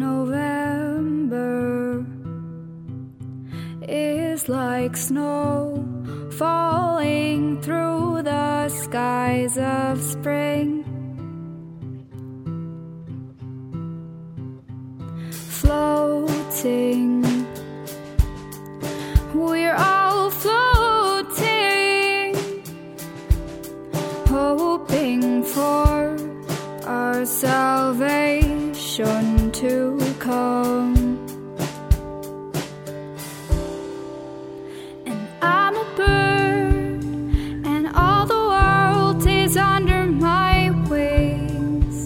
November is like snow falling through the skies of spring, floating. We're all floating, hoping for our salvation to come. And I'm a bird, and all the world is under my wings.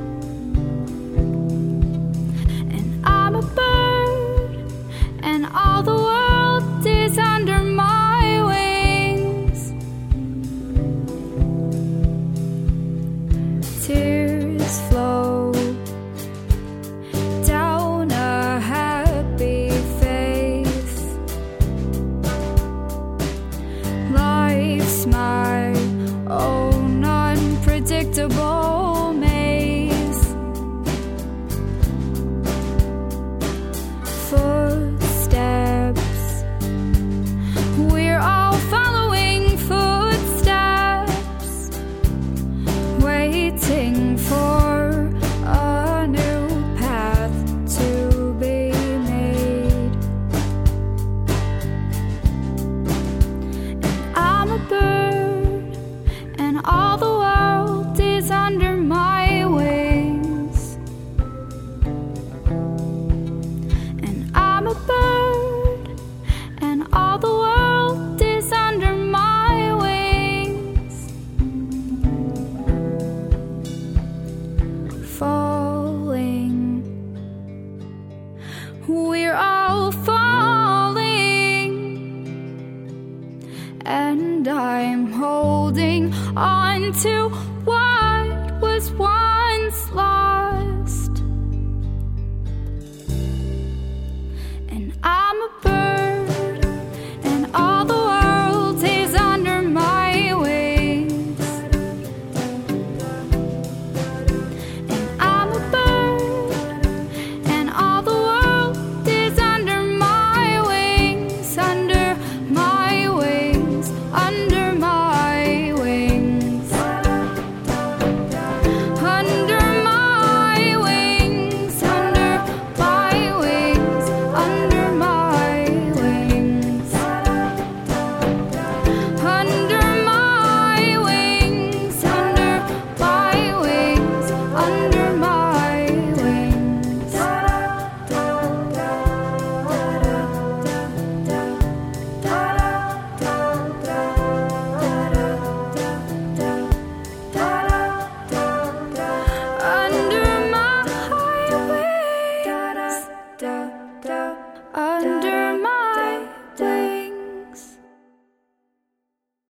And I'm a bird, and all the world is under my wings. Tears flow down a happy face. Life's my own unpredictable maze. Footsteps, we're all following footsteps, waiting for a new path to be made. And I'm a bird, and all the world is under my wings. And I'm a bird, and all the world is under my wings. Falling, we're all falling, and I'm holding on to